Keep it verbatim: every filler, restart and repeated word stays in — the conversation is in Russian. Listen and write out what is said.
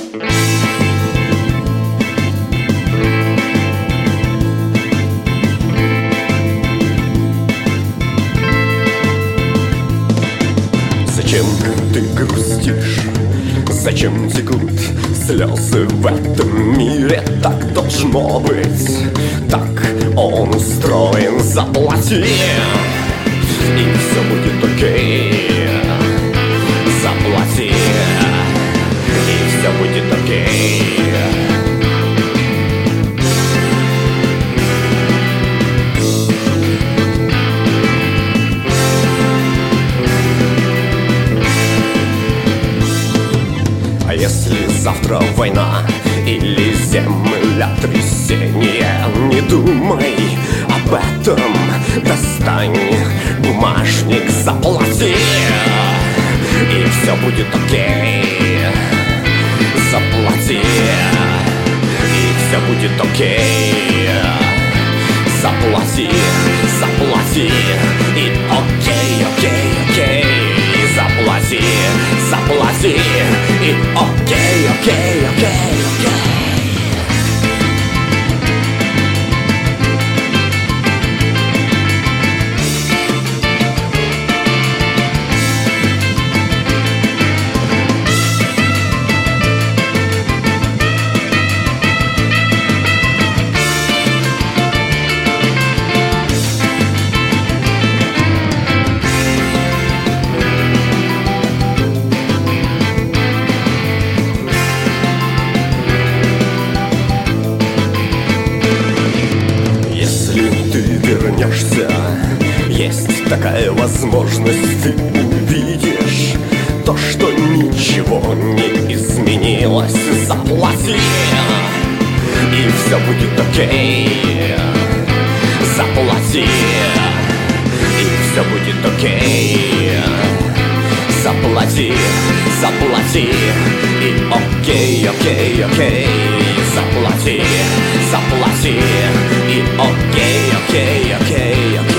Зачем ты грустишь? Зачем текут слезы в этом мире? Так должно быть, так он устроен. Заплати, и все будет окей. Заплати, и все будет окей. А если завтра война или землетрясение, не думай об этом, достань бумажник, заплати, и все будет окей. Заплати, и все будет окей. Заплати, заплати, и окей, окей, окей. Заплати, заплати, и окей, окей, окей, окей. Вернешься, есть такая возможность, ты увидишь то, что ничего не изменилось. Заплати, и все будет окей. Заплати, и все будет окей. Заплати, заплати, и окей, окей, окей. Заплати, заплати, и окей, окей, окей, окей.